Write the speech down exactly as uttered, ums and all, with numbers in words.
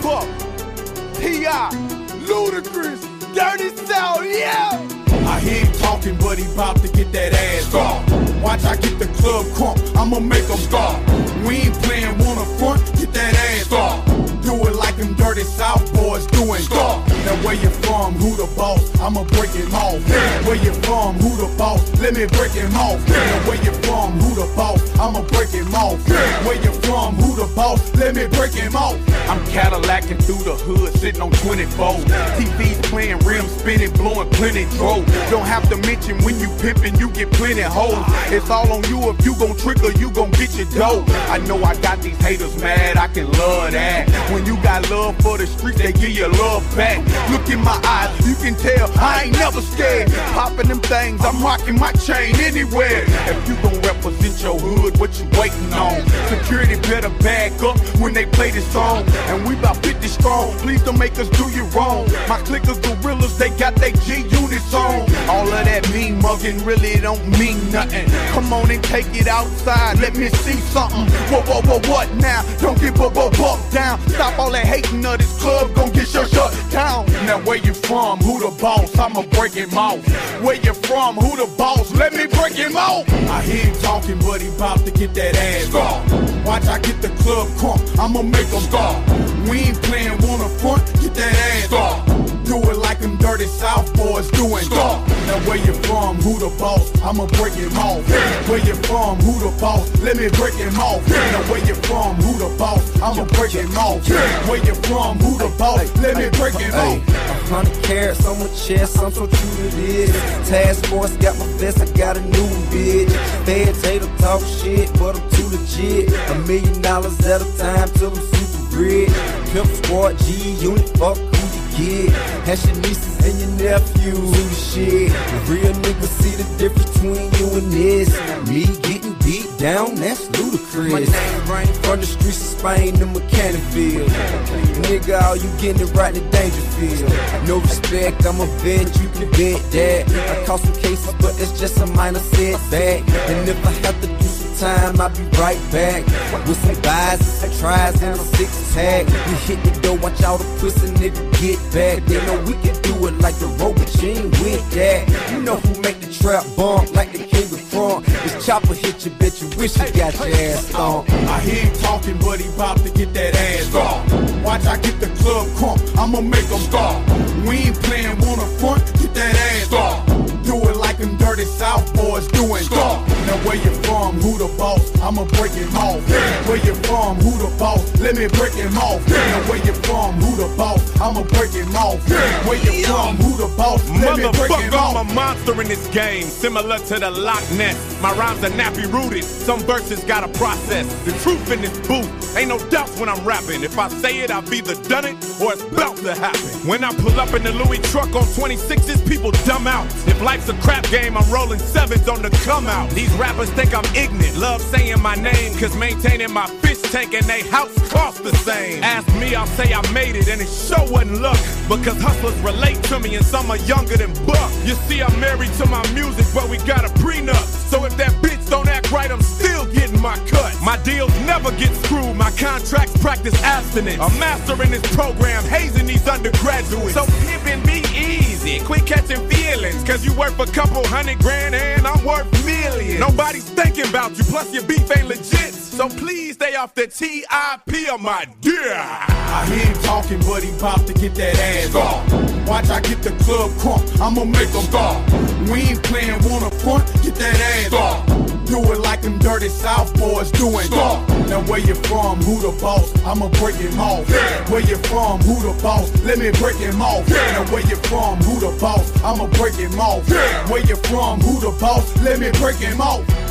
fuck. T I, Ludacris, Dirty South, yeah! I hear him talking, but he bout to get that ass off. Watch, I get the club crunk, I'ma make him stop. We ain't playing one up front, get that ass off. Do it like them Dirty South boys doing. Stop. Now where you from, who the boss, I'ma break him off. Where you from, who the boss, let me break him off. Now where you from, who the boss, I'ma break him off. Where you from, who the boss, let me break him off. I'm Cadillacing through the hood, sitting on twenty-four. T V's playing, rims spinning, blowing plenty dro. Don't have to mention when you pimpin', you get plenty hoes. It's all on you, if you gon' trigger, you gon' get your dough. I know I got these haters mad, I can love that. When you got love for the streets, they give you love back. Look in my eyes, you can tell I ain't never scared. Popping them things, I'm rocking my chain anywhere. If you gon' represent your hood, what you waiting on? Security better back up when they play this song. And we about fifty strong, please don't make us do you wrong. My clickers gorillas, they got they G units on. All of that mean mugging really don't mean nothing. Come on and take it outside, let me see something. Whoa, whoa, whoa, what now? Don't get bu- bu- bucked down. Stop all that hating of this club, gon' get your shut down. Now where you from, who the boss, I'ma break him off. Where you from, who the boss, let me break him off. I hear him talking, but he bout to get that ass off. Watch, I get the club crunk, I'ma make him stop. We ain't playing one up front, get that ass off. Do it like them Dirty South boys doing. Stop. Now where you from, who the boss, I'ma break him off. Where you from, who the boss, let me break him off. Now where you from, who the boss, I'ma break him off. Where you from, who the boss, let me break him off. A hundred carats on my chest, I'm so true to this. Task force got my vest, I got a new bitch. Fed tater talk shit, but I'm too legit. A million dollars at a time till I'm super rich. Pimp squad, G unit, fuck who you get. Has your nieces and your nephews, shit. The real niggas see the difference between you and this. Me getting beat down, that's ludicrous. My name ring from the streets of Spain to Mechanicsville. Nigga, all you getting it right in Dangerfield. No respect, I'm a vet, you can bet that. I caught some cases, but it's just a minor setback. And if I have to do some time, I'll be right back. With some buys, some tries, and a six tag. We hit the door, watch all the pussy niggas get back. They know we can do it like the robot, you ain't with that. You know who make the trap bump like the king of front. This chopper hit you, bitch, you wish you got your ass on. I hear him talking, but he bout to get that ass off. Watch, I get the club crunk, I'ma make him stop. We ain't playing one up front, get that ass off. Do it like them Dirty South boys doing. Stop. Now where you from, who the boss, I'ma break him off. Where you from, who the boss, let me break him off. Now where you from, who the boss, I'ma break him off. Where you from, who the boss, let me break him off. I'm a monster in this game, similar to the Loch Ness. My rhymes are nappy rooted, some verses gotta process. The truth in this booth, ain't no doubts when I'm rapping. If I say it, I've either done it or it's about to happen. When I pull up in the Louis truck on twenty-sixes, people dumb out. If life's a crap game, I'm rolling sevens on the come out. These rappers think I'm ignorant, love saying my name, cause maintaining my fish tank and they house cost the same. Ask me, I'll say I made it, and it sure wasn't luck, because hustlers relate to me and some are younger than Buck. You see, I'm married to my music, but we got a prenup. So if that bitch don't act right, I'm still getting my cut. My deals never get screwed, my contracts practice abstinence. A master in this program, hazing these undergraduates. So pimpin' be easy, quit catching feelings, cause you worth a couple hundred grand and I'm worth millions. Nobody's thinking about you, plus your beef ain't legit. So please stay off the T I P of my dear. I hear him talking, but he bout to get that ass off. Watch, I get the club crunk, I'ma make him stop. We ain't playing one up front, get that ass off. Do it like them Dirty South boys doing. Stop. Now where you from, who the boss, I'ma break him off. Where you from, who the boss, let me break him off. Now where you from, who the boss, I'ma break him off. Where you from, who the boss, let me break him off.